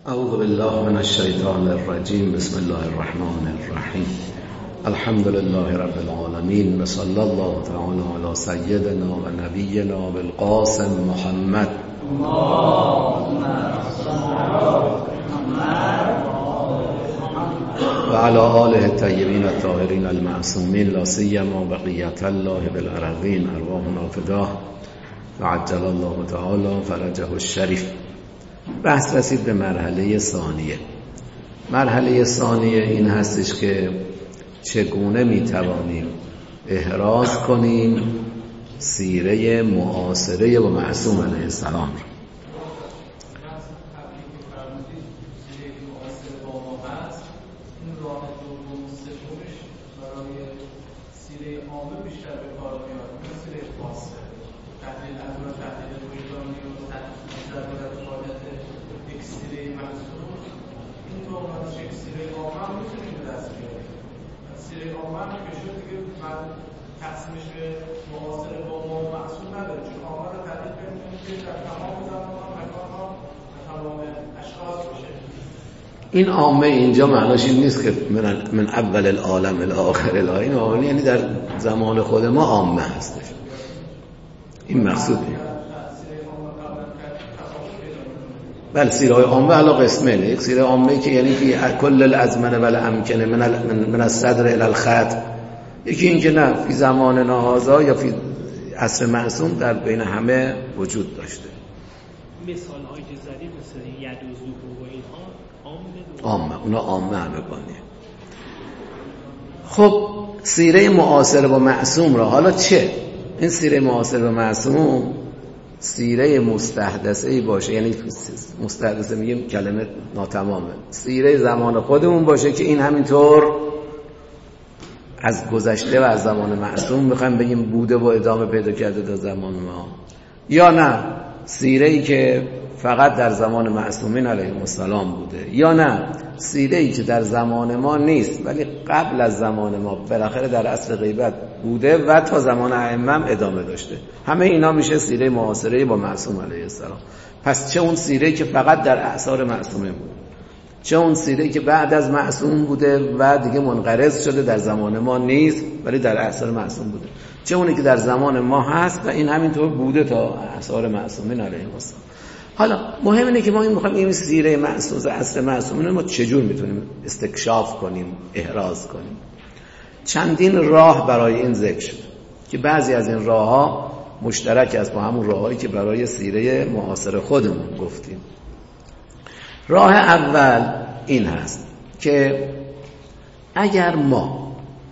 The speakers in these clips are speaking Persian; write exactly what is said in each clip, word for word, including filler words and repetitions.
اعوذ بالله من الشیطان الرجیم. بسم الله الرحمن الرحیم. الحمد لله رب العالمین و صلی الله تعالی علی سیدنا و نبینا بالقاسم محمد و علی آله الطیبین الطاهرین المعصومین لا سیما بقیة الله بالارضین ارواحنا فداه و عجل الله تعالی فرجه الشریف. بحث رسید به مرحله ثانیه. مرحله ثانیه این هستش که چگونه میتوانیم احراز کنیم سیره معاصره و معصوم علیه السلام را. این عامه اینجا معناش این نیست که من, من اول العالم الی آخر العالم. این عامه یعنی در زمان خود ما عامه هستش. این مقصوده. بله، سیره های عامه علا قسمه. یک سیره عامه که یعنی که کل الازمنه ولی امکنه من, من, من الصدر الی الخط. یکی این که نه فی زمان نهازا یا فی عصر معصوم در بین همه وجود داشته. مثال هایی که زدید مثل ید و زهور و اینها عامه، اونا عامه همگانیه. خب سیره معاصر و معصوم را حالا چه؟ این سیره معاصر و معصوم سیره مستحدثه ای باشه، یعنی مستحدثه میگیم کلمه ناتمامه، سیره زمان خودمون باشه که این همینطور از گذشته و از زمان معصوم میخوایم بگیم بوده و ادامه پیدا کرده در زمان ما، یا نه سیره ای که فقط در زمان معصومین علیهم السلام بوده، یا نه سیره ای که در زمان ما نیست ولی قبل از زمان ما بالاخره در عصر غیبت بوده و تا زمان ائمه هم ادامه داشته. همه اینا میشه سیره معاصره با معصوم علیه السلام. پس چه اون سیره که فقط در اعصار معصومین بوده، چه اون سیره که بعد از معصوم بوده و دیگه منقرض شده در زمان ما نیست ولی در اعصار معصوم بوده، چه اونی که در زمان ما هست و این همینطور بوده تا اعصار معصومین علیهم السلام. حالا مهم اینه که ما این میخوایم این سیره معصوم عصر معصومین ما چجور میتونیم استکشاف کنیم، احراز کنیم. چندین راه برای این ذکر شد که بعضی از این راهها مشترک است با همون راههایی که برای سیره معاصر خودمون گفتیم. راه اول این هست که اگر ما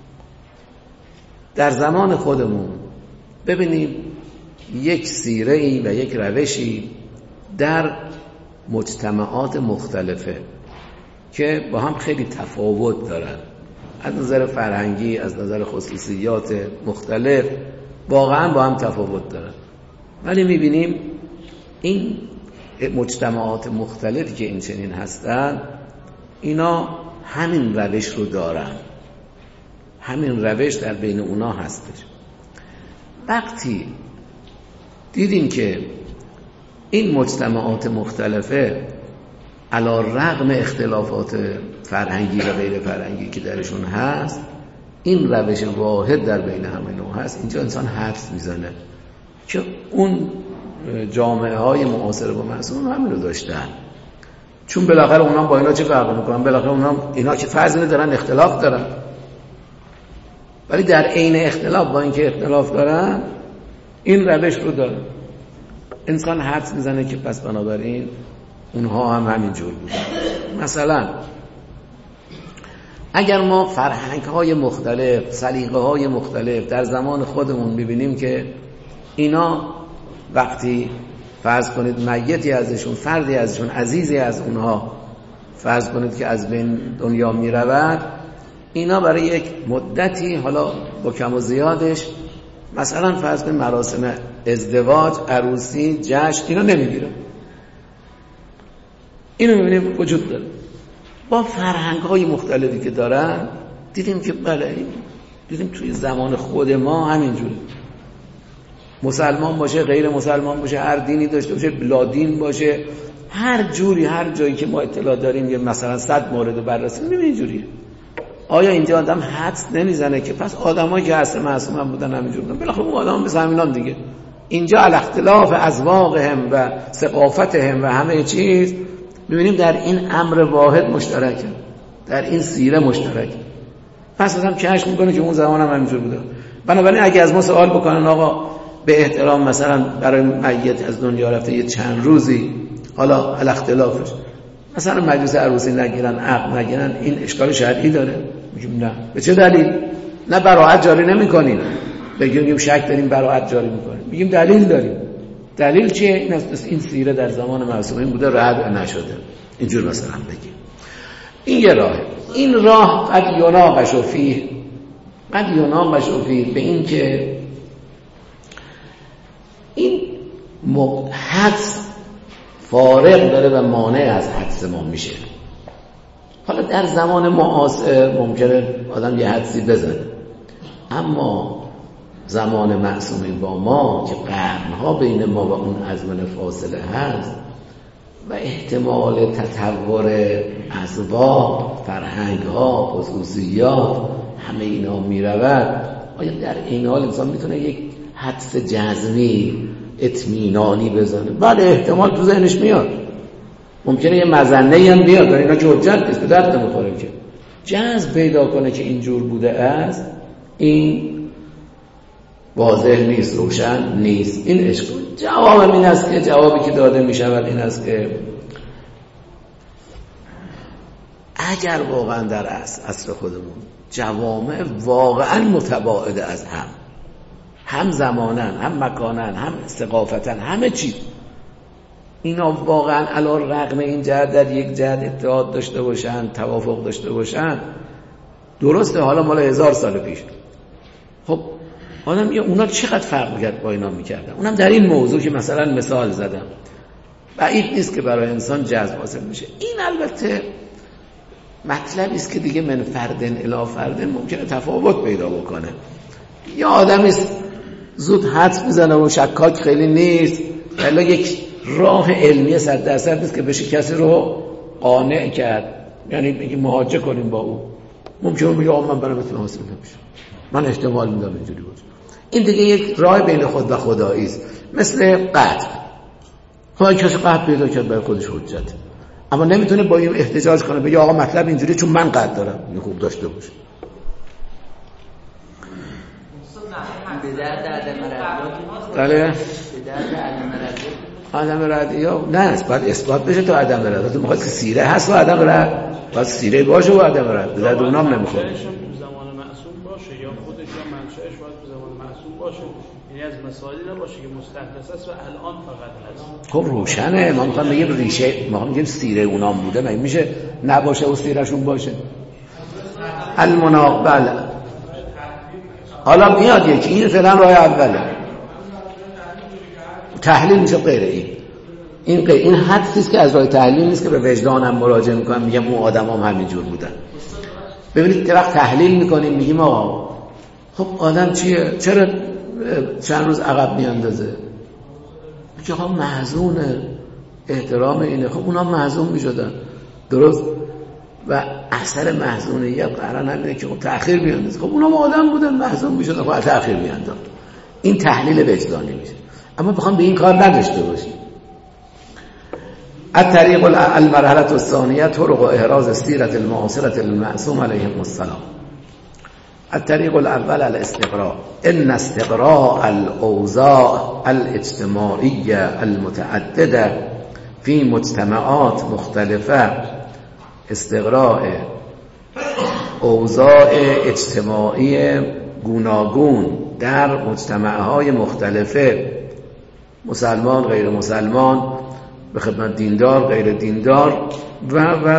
در زمان خودمون ببینیم یک سیره‌ای و یک روشی در مجتمعات مختلفه که با هم خیلی تفاوت دارن از نظر فرهنگی، از نظر خصوصیات مختلف، واقعا با هم تفاوت دارن، ولی میبینیم این مجتمعات مختلفی که این چنین هستن اینا همین روش رو دارن، همین روش در بین اونا هستش. وقتی دیدیم که این مجتمعات مختلفه علی رغم اختلافات فرهنگی و غیر فرهنگی که درشون هست این روش واحد در بین همه نوع هست، اینجا انسان حدس میزنه که اون جامعه های معاصر با معصوم همین رو داشتن، چون بالاخره اونا با اینا چه فرق میکنن؟ بالاخره اونا اینا که فرض ندارن اختلاف دارن، ولی در عین اختلاف با اینکه اختلاف دارن این روش رو دارن. انسان حدس میزنه که پس بنابراین اونها هم همین جور بودن. مثلا اگر ما فرهنگ های مختلف، سلیقه های مختلف در زمان خودمون ببینیم که اینا وقتی فرض کنید میتی ازشون، فردی ازشون، عزیزی از اونها فرض کنید که از بین دنیا می رود، اینا برای یک مدتی حالا با کم و زیادش مثلا فرض کنید مراسم ازدواج، عروسی، جشن اینا نمیگیره. اینو میبینیم وجود داره. با فرهنگ های مختلفی که دارن دیدیم که بله، دیدیم توی زمان خود ما همینجوره. مسلمان باشه، غیر مسلمان باشه، هر دینی داشته باشه، بلا دین باشه، هر جوری هر جایی که ما اطلاع داریم یه مثلا صد مورد بررسی می‌بینیم اینجوریه. آیا اینجا آدم حدس نمیزنه که پس آدمایی که اصلا معصوم بودن همینجور بودن، بالاخره اون آدم به همینان دیگه. اینجا علی اختلاف اذواقهم و ثقافتهم و همه چیز می‌بینیم در این امر واحد مشترکه، در این سیره مشترکه. پس آدم کشف میکنه که اون زمان هم همینجور بوده. بنابراین اگه از ما سوال بکنن آقا به احترام مثلا برای میت از دنیا رفته یه چند روزی، حالا علی اختلافش مثلا مجلس عروسی نگیرن، عقد نگیرن، این اشکال شرعی داره؟ میگیم نه. به چه دلیل؟ نه براءت جاری نمی‌کنیم، بگیم شک داریم براءت جاری می‌کنیم، میگیم دلیل داریم. دلیل چیه؟ این است این سیره در زمان معصومین بوده، رد نشده. اینجور مثلا بگیم. این یه راهه. این راه قد یناقش فیه، قد یناقش فیه به این که این حدس فارغ داره و مانع از حدس ما میشه. حالا در زمان معاصر ممکنه آدم یه حدسی بزنه، اما زمان معصومین با ما که قرنها بین ما و اون ازمنه فاصله هست و احتمال تطور اذواق، فرهنگ‌ها، خصوصیات همه اینا میرود، آیا در این حال انسان میتونه یک حدس جزمی اطمینانی بزنه؟ بله احتمال تو ذهنش میاد، ممکنه یه مظنه‌ای هم بیاد، ولی اینا که حجت نیست، به درد نمیخوره که جزم پیدا کنه که اینجور بوده است. این واضح نیست، روشن نیست. این اشکال. جواب این است که جوابی که داده می شود این است که اگر واقعا در عصر خودمون جوامع واقعا متباعد از هم، هم زمانن، هم مکانن، هم ثقافتن، همه چیز، اینا واقعا علی رغم این جهت در یک جهت اتحاد داشته باشن، توافق داشته باشن، درسته حالا مال هزار سال پیش، خب آدم یه اونا چقدر فرق میکرد با اینا میکردن. اونم در این موضوع که مثلا مثال زدم، بعید نیست که برای انسان جذب حاصل میشه. این البته مطلبی است که دیگه من فردن الی فردن ممکنه تفاوت پیدا بکنه. یا آدمی زود حدس میزنه و شکاک خیلی نیست، ولی یک راه علمی صد درصد نیست که بشه کسی رو قانع کرد، یعنی بگی مهاجه کنیم با او. ممکنه بگه آقا من برای مثل حاصل نمیشه، من احتمال میدم اینجوری باشه. این دیگه یک راه بین خود و خدایی است، مثل قطع. خدا کسی قطع پیدا کرد برای خودش حجت، اما نمیتونه با این احتجاج کنه بگه آقا مطلب اینجوری چون من قطع دارم. این خوب داشته باشه. به درد عدم ردیات. بله. به درد عدم ردیات. عدم ردیات نه است، باید اثبات بشه تو عدم ردیات. تو میخواد که سیره هست و عدم رد، باید سیره باشه و عدم رد. به درد اونام نمیخوره. منشأش تو زمان معصوم باشه یا خودش یا منشأش باید تو زمان معصوم باشه. یعنی از مسائلی نباشه که مستحدث است و الان فقط هست. خب روشنه. ما میخوام بگیم ریشه، ما میگیم سیره اونام بوده، مگه میشه نباشه و سیرهشون باشه؟ المناقبل. حالا میاد یکی، این فعلا راه اوله، تحلیل میشه غیر این. این غیر این حدسی است که از راه تحلیل نیست که به وجدانم مراجعه میکنم میگم اون آدمام همینجور بودن. ببینید که وقت تحلیل میکنیم میگیم آقا خب آدم چیه، چرا چند روز عقب میاندازه؟ میگه آقا محزونه، احترام اینه. خب اونا محزون میشدن، درست؟ و اثر محزونیت قرار همینه که خب تأخیر میاندازه. خب اونا آدم بودن محزون میشدن، خب تأخیر میانداخت. این تحلیل وجدانی میشه. اما بخوام به این کار نداشته باشیم. الطریق المرحله الثانیه طرق احراز السیره المعاصره المعصوم علیهم السلام. الطریق الاول الاستقراء. ان استقراء الاوضاع الاجتماعيه المتعدده في مجتمعات مختلفه، استقراء اوضاع اجتماعی گوناگون در مجتمعهای مختلفه، مسلمان غیر مسلمان، به خدمت دیندار غیر دیندار و و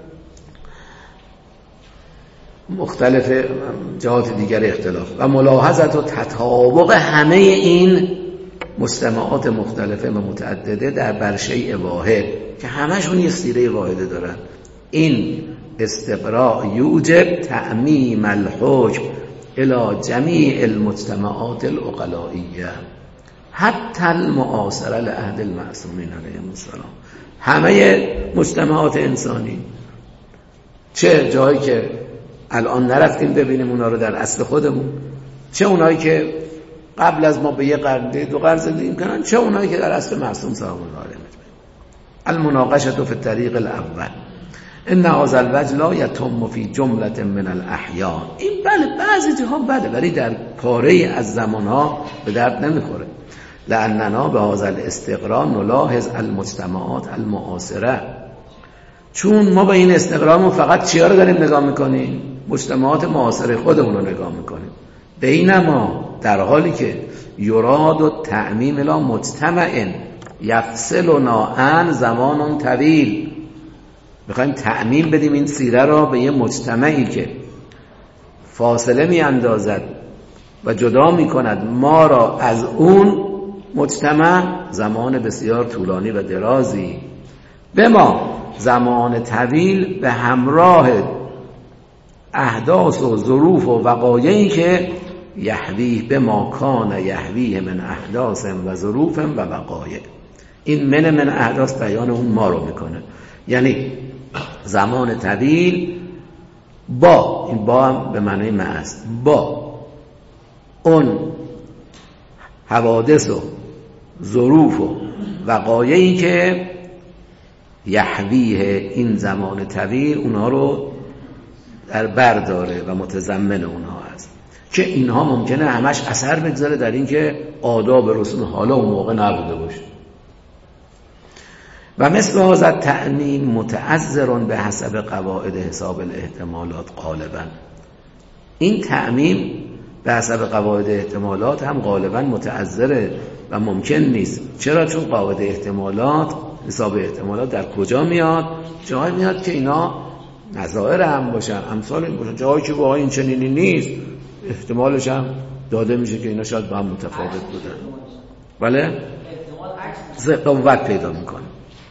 مختلف جهات دیگر اختلاف و ملاحظت و تطابق همه این مجتمعات مختلفه و متعدده در بر شیء واحد که همشون یه سیره واحده دارن. این استقراء یوجب تعمیم الحکم الى جمیع المجتمعات العقلائیه حتی المعاصره لعهد المعصومین علیهم السلام. همه مجتمعات انسانی، چه جایی که الان نرفتیم ببینیم اونا رو در اصل خودمون، چه اونایی که قبل از ما به یه قرن دو قرن زندگی کنن، چه اونایی که در اصل معصوم صاحب الله المناقشه فی الطریق الاول ان هذا الوجه لا یتم فی جمله من الاحیان. این بله بعضی جاها بده، ولی در پاره از زمانها به درد نمیخوره. لاننا به هذا الاستقرا نلاحظ المجتمعات المعاصره، چون ما به این استقرامون فقط چیا رو داریم نگاه میکنیم؟ مجتمعات معاصر خودمون رو نگاه میکنیم. بینما در حالی که یراد و تعمیم لا مجتمع یفصلنا عن زمان طویل، میخوایم تعمیم بدیم این سیره را به یه مجتمعی که فاصله میاندازد و جدا میکند ما را از اون مجتمع زمان بسیار طولانی و درازی، به ما زمان طویل به همراه احداث و ظروف و وقایعی که یحویه به ما کان یحویه من احداث و ظروف و وقایع. این من من احداث بیان اون ما رو میکنه، یعنی زمان طویل با، این با هم به معنی ما است، با اون حوادث و ظروف و وقایعی که یحویه این زمان طویل اونها رو در بر داره و متضمن اونها است، که اینها ممکنه همش اثر بگذاره در این که آداب و رسوم حالا اون موقع نبوده باشه. و مثل هذا تعمیم متعذر به حسب قواعد حساب الاحتمالات غالبا. این تعمیم به حسب قواعد احتمالات هم غالبا متعذره و ممکن نیست. چرا؟ چون قواعد احتمالات، حساب احتمالات در کجا میاد؟ جایی میاد که اینا نظائر هم باشن، امثال این باشن. جایی که واقعا این چنینی نیست، احتمالش هم داده میشه که اینا شاید با هم متفاوت بودن، بله؟ قوت پیدا میکنه.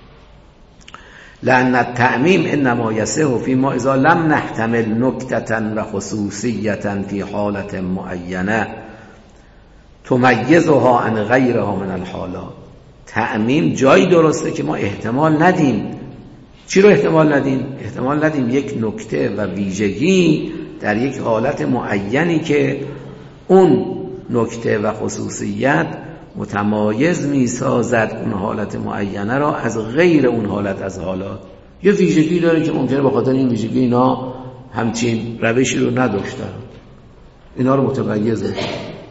لأن التعمیم انما یصح فيما اذا لم نحتمل نکتة و خصوصیة فی حالت معینه تمیزها عن غیرها من الحالات. تعمیم جایی درسته که ما احتمال ندیم. چی رو احتمال ندیم؟ احتمال ندیم یک نکته و ویژگی در یک حالت معینی که اون نکته و خصوصیت متمایز می سازد اون حالت معینه را از غیر اون حالت از حالات. یه ویژگی داره که ممکنه به خاطر این ویژگی اینا همچین روشی رو نداشتن، اینا رو متمایز می‌کنه.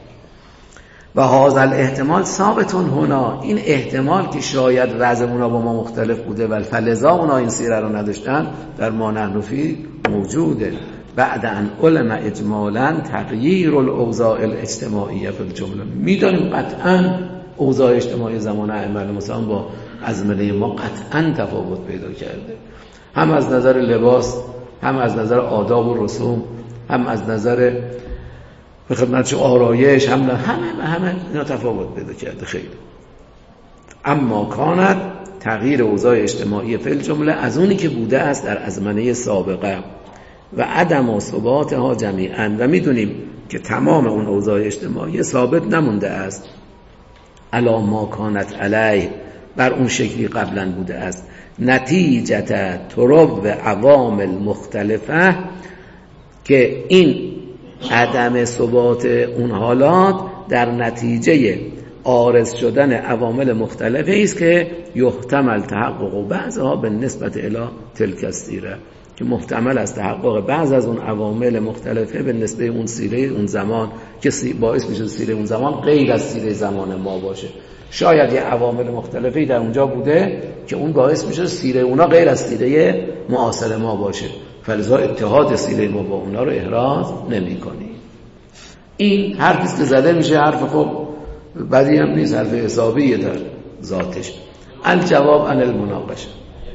و هذا الاحتمال ثابت هنا، این احتمال که شاید وضع اونا با ما مختلف بوده و فلذا اونا این سیره رو نداشتن در ما نحن فی موجوده. بعد ان علم اجمالا تغییر الاوضاع الاجتماعیه فی الجمله. میدانیم قطعا اوضاع اجتماعی زمان ائمه مثلا با ازمنه ما قطعا تفاوت پیدا کرده، هم از نظر لباس، هم از نظر آداب و رسوم، هم از نظر به خدمت آرایش، هم همه همه اینا تفاوت پیدا کرده خیلی. اما کانت تغییر اوضاع اجتماعی فی الجمله از اونی که بوده است در ازمنه سابقه و عدم و ثباتها جمیعا، و میدونیم که تمام اون اوضاع اجتماعی ثابت نمونده است علی ما کانت علیه، بر اون شکلی قبلا بوده است، نتیجه ترب و عوامل مختلفه، که این عدم ثبات اون حالات در نتیجه عارض شدن عوامل مختلفی است که یحتمل تحقق بعضها به نسبت الی تلک السیره، که محتمل است تحقق بعض از اون عوامل مختلفه به نسبت اون سیره اون زمان که باعث میشه سیره اون زمان غیر از سیره زمان ما باشه. شاید یه عوامل مختلفی در اونجا بوده که اون باعث میشه سیره اونا غیر از سیره معاصر ما باشه، فلذا اتحاد سیره ما با اونا رو احراز نمی کنی. این حرفی که زده میشه حرف خب بدی هم نیست، حرف حسابیه در ذاتش. الجواب عن المناقشه.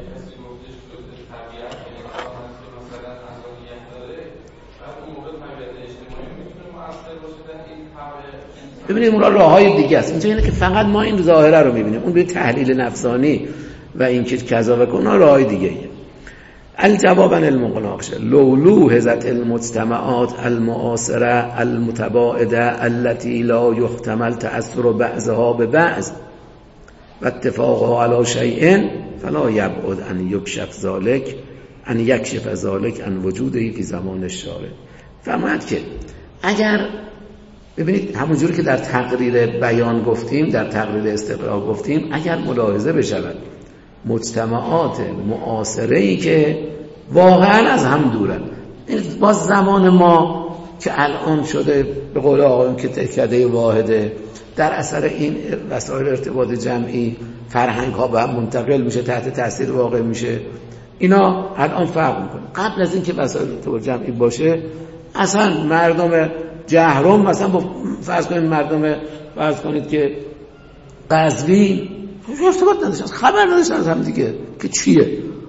ببینیم اون راههای دیگه است. اینجا اینه که فقط ما این ظاهره رو میبینیم، اون به تحلیل نفسانی و این که کذا و کنا راههای دیگه ایه. الجواب عن المناقشه لولو حزت المجتمعات المعاصره المتباعده التي لا يحتمل تأثر بعضها به بعض و اتفاقها علی شیء فلا یبعد ان یکشف ذلک ان یکشف ذلک ان وجودی فی زمان الشارع. فرماید که اگر ببینید همونجوری که در تقریر بیان گفتیم، در تقریر استقرا گفتیم، اگر ملاحظه بشود مجتمعات معاصره‌ای که واقعا از هم دورن، باز زمان ما که الان شده به قول آقایون که تکیه واحده، در اثر این وسایل ارتباط جمعی فرهنگ ها به هم منتقل میشه، تحت تاثیر واقع میشه، اینا الان فرق میکنه. قبل از این که وسایل ارتباط جمعی باشه اصلا مردم جهرم، مثلا با فرض کنید مردم فرض کنید که قزوین ارتباط نداشتن، خبر نداشتن از هم دیگه که چیه،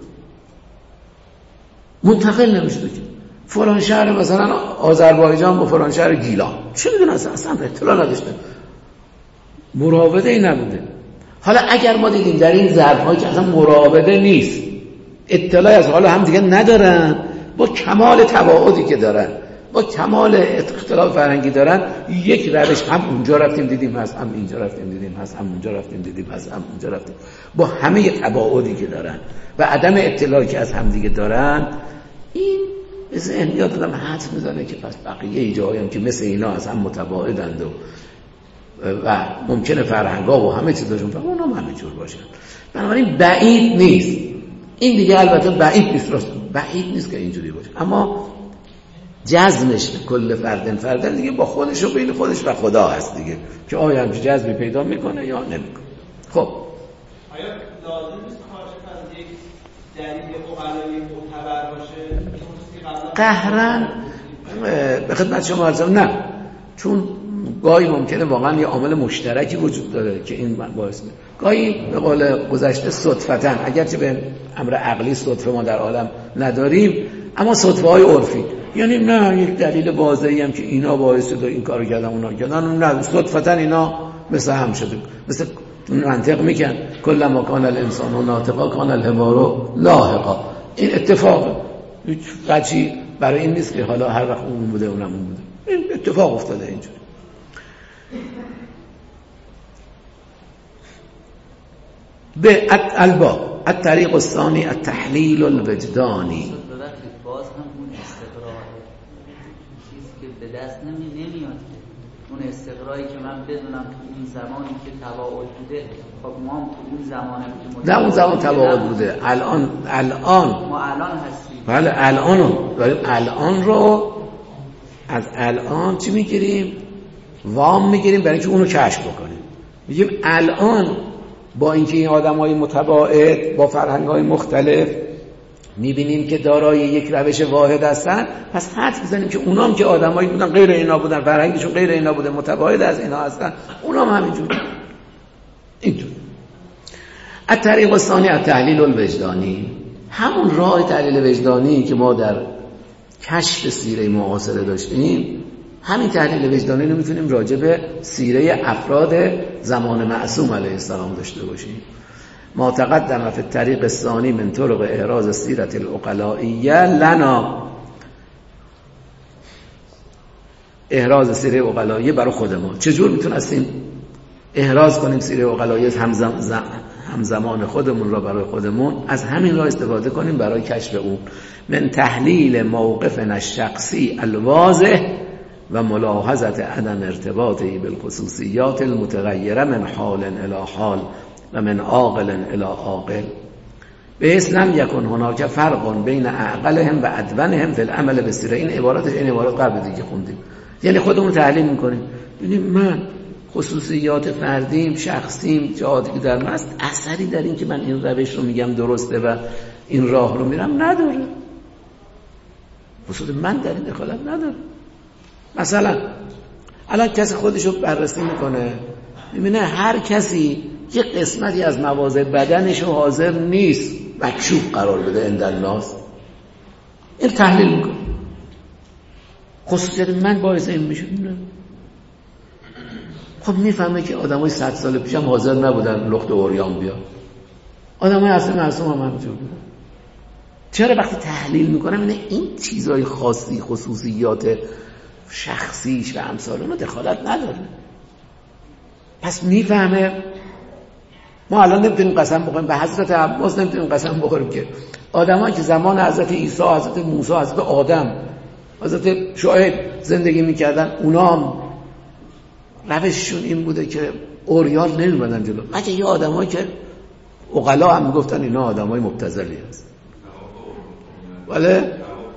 منتقل نمیشه که فلان شهر مثلا آذربایجان با فلان شهر گیلان، چه میدونن، اصلا اطلاع نداشتن، مراوده ای نبوده. حالا اگر ما دیدیم در این ظرف‌هایی که اصلا مراوده نیست، اطلاعی از حال هم دیگه ندارن، با کمال تباعدی که دارن، با کمال اختلاف فرهنگی دارن، یک روش هم اونجا رفتیم دیدیم هست، هم اینجا رفتیم دیدیم هست، هم اونجا رفتیم دیدیم هست، هم اونجا رفتیم، با همه تباعدی که دارن و عدم اطلاعی که از هم دیگه دارن، این ذهنیات آدم حدس میزنه که پس بقیه جاهایی هم که مثل اینا از هم متباعدند و و ممکنه فرهنگا و همه چیزاشون فرق، اونها هم همه جور باشن. بنابراین بعید نیست این دیگه، البته بعید نیست، راست بعید نیست که اینجوری باشه، اما جزمش کل فردن فردن دیگه با خودش و بین خودش و خدا هست دیگه، که آیا همچه جزمی پیدا میکنه یا نمیکنه. خب آیا لازم نیست خارج از یک دلیل اقلایی معتبر باشه قهرن به خدمت شما عرض نه، چون گاهی ممکنه واقعا یه عامل مشترکی وجود داره که این باعث میشه، گاهی به قول گذشته صدفتاً، اگرچه به امر عقلی صدفه ما در عالم نداریم، اما صدفه های عرفی، یعنی نه یک دلیل واضحی هم که اینا باعث شده این کارو کردن اونا کردن، نه صدفتاً اینا مثل هم شده، مثل منطق میگن کل ما کان الانسان ناطقا کان الحوار لاحقا، این اتفاق هیچ وجهی برای این نیست که حالا هر وقت اون بوده اونم اون بوده، این اتفاق افتاده اینجوری. به الباب الطریق الثانی التحلیل الوجدانی. باز هم اون استقرار چیزی که به دست نمی نمیاد، اون استقراری که من بدونم تو این زمانی که تباعد بوده، خب ما هم تو اون زمانه که نه اون زمان تباعد بوده، الان الان ما الان هستیم، بله الان داریم، الان رو از الان چی میگیریم؟ وام میگیریم برای اینکه اونو کشف بکنیم، میگیم الان با اینکه این آدم‌های متباعد با فرهنگ‌های مختلف می‌بینیم که دارای یک روش واحد هستن، پس حدس می‌زنیم که اونام که آدمایی بودن غیر اینا بودن، فرهنگشون غیر اینا بوده، متباعد از اینا هستن، اونام همینجور. اینجور. الطریق الثانی التحلیل الوجدانی، همون راه تحلیل وجدانی که ما در کشف سیره معاصره داشتیم، همین تحلیل وجدانی رو میتونیم راجع به سیره افراد زمان معصوم علیه السلام داشته باشیم. ما تقدم فی الطریق الثانی من طرق احراز سیرت العقلائیه لنا، احراز سیره عقلائیه برای خود ما. چجور میتونستیم احراز کنیم سیره عقلائیه همزم همزمان خودمون را برای خودمون؟ از همین راه استفاده کنیم برای کشف اون. من تحلیل موقفنا الشخصی الواضح و ملاحظت عدم ارتباطی بالخصوصیات المتغیره من حال الی حال و من عاقل الی عاقل، به اسلام یکن هناک فرق بین عقلهم و ادونهم فی العمل بسیره. این عباراتش این عبارات قبل دیگه خوندیم، یعنی خودمون تحلیل میکنیم، ببینیم من خصوصیات فردیم، شخصیم، جهاتی که در من است، اثری در این که من این روش رو میگم درسته و این راه رو میرم نداره، خصوص من در این دخالت نداره. مثلا الان کسی خودشو بررسی میکنه، میبینه هر کسی یک قسمتی از مواضع بدنشو حاضر نیست مکشوف قرار بده عند الناس، این تحلیل میکنه، خصوصیت من باعث این میشه. خب میفهمه که آدمای صد سال پیش هم حاضر نبودن لخت اوریان بیا، آدمای اصلا معصوم هم همینجور بودن. چرا وقتی تحلیل میکنه میبینه این چیزای خاصی، خصوصیات شخصیش و امثال اونو دخالت نداره، پس میفهمه ما الان نمیتونیم قسم بخوریم به حضرت عباس، نمیتونیم قسم بخوریم که آدمایی که زمان حضرت عیسی، حضرت موسی، حضرت آدم، حضرت شعیب زندگی میکردن، اونا هم روششون این بوده که اوریان نمیمدن جلو. مگه یه آدمایی که عقلا هم میگفتن اینا آدمای مبتذلی هست. بله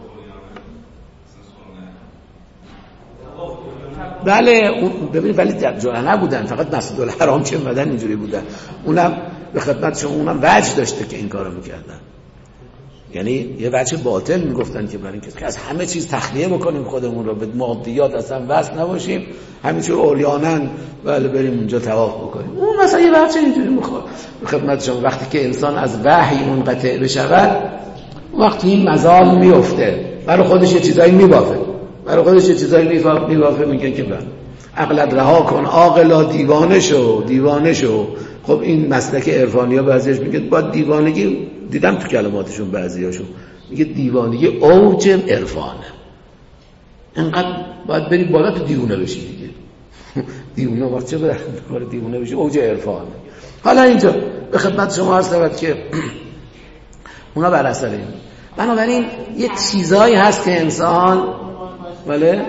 بله ببینید، ولی در جا نبودن، فقط مسجد الحرام که اومدن اینجوری بودن. اونم به خدمت شما اونم وجه داشته که این کارو میکردن، یعنی یه وجه باطل میگفتن که برای اینکه از همه چیز تخلیه بکنیم خودمون رو، به مادیات اصلا وصل نباشیم، همینجور اوریانن بله بریم اونجا طواف بکنیم. اون مثلا یه وجه اینجوری میخواد به خدمت شما. وقتی که انسان از وحی منقطع بشود، وقتی این مزال میفته، برای خودش یه چیزایی میبافه، برای خودش یه چیزایی میبافه، میگه که بله عقلت رها کن، عاقلا دیوانه شو، دیوانه شو. خب این مسلک عرفانی‌ها بعضیش میگه با دیوانگی، دیدم تو کلماتشون بعضیاشون میگه دیوانگی اوج عرفانه، انقدر باید بری بالا تو دیوانه بشی دیگه. دیوانه وقت چه باید دیوانه بشی؟ اوج عرفانه. حالا اینجا به خدمت شما عرض شود که اونا بر اثر این، بنابراین یه چیزایی هست که انسان بله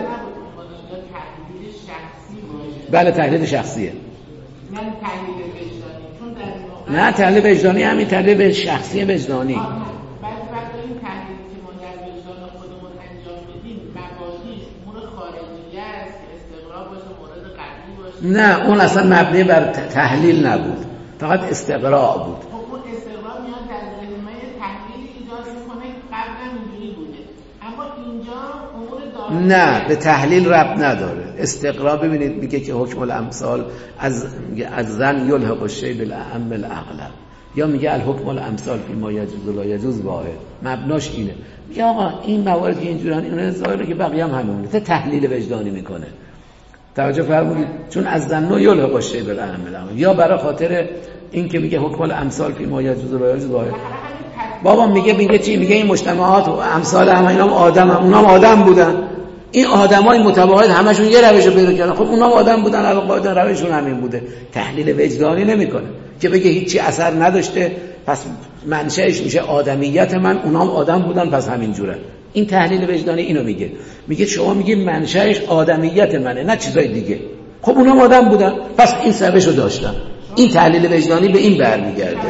بله تحلیل شخصیه، نه تحلیل وجدانی، همین تحلیل شخصی وجدانی. بعد وقت این تحلیلی که ما در وجدان خودمون انجام میدیم مبادیش امور خارجیه است که استقرار باشه، مورد قطعی باشه. نه اون اصلا مبنی بر تحلیل نبود، فقط استقراء بود. خب اون استقرار میاد در ذهنه تحلیلی ایجاد میکنه، قبلا اینجوری بوده، اما اینجا امور داره نه به تحلیل ربط نداره. استقراء ببینید میگه که حکم الامثال از از زن یلحق الشیء بالاعم الاغلب، یا میگه الحکم الامثال فی ما یجوز و لا یجوز واحد، مبناش اینه. میگه آقا این موارد که اینجورن اینا ظاهره که بقیه هم همونه، ته تحلیل وجدانی میکنه. توجه فرمودید؟ چون از زن یلحق الشیء بالاعم الاغلب، یا برای خاطر این که میگه حکم الامثال فی ما یجوز و لا یجوز واحد. بابا میگه میگه چی؟ میگه این مجتمعات و امثال هم اینا آدم هم اونا هم آدم بودن، این آدمای متباعد همشون یه روش رو پیدا کردن، خب اونا آدم بودن، القاعده روششون همین بوده. تحلیل وجدانی نمیکنه که بگه هیچی اثر نداشته پس منشأش میشه آدمیت من، اونا هم آدم بودن پس همین جوره. این تحلیل وجدانی اینو میگه، میگه شما میگی منشأش آدمیت منه نه چیزای دیگه، خب اونا هم آدم بودن پس این سببشو داشتن. این تحلیل وجدانی به این برمیگرده.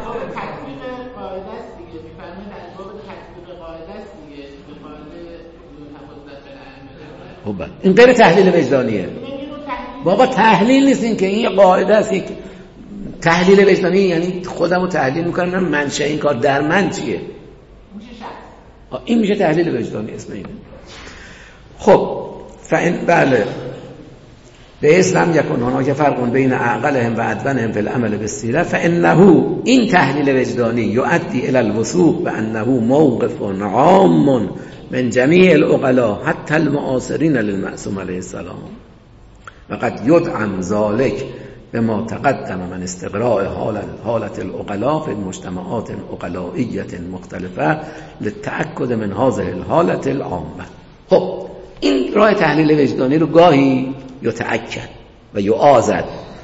این غیر تحلیل وجدانیه بابا، تحلیل نیست این که این قاعده است. یک تحلیل وجدانی یعنی خودمو تحلیل میکنم منشأ این کار در من چیه، این میشه تحلیل وجدانی اسم اینه. خب فإن بله به اسلام یکون هناک فرق بین عقلهم و ادونهم فی العمل بالسیره فانه این تحلیل وجدانی یؤدی الی الوثوق بانه موقف عام من جمیع العقلاء حتی المعاصرین للمعصوم علیه السلام و قد یدعم ذلك بما تقدم من استقراء حالت العقلاء فی مجتمعات عقلائیة مختلفه للتأکد من هذه الحالة العامه. خب این راه تحلیل وجدانی رو گاهی یتأکد و یعاضد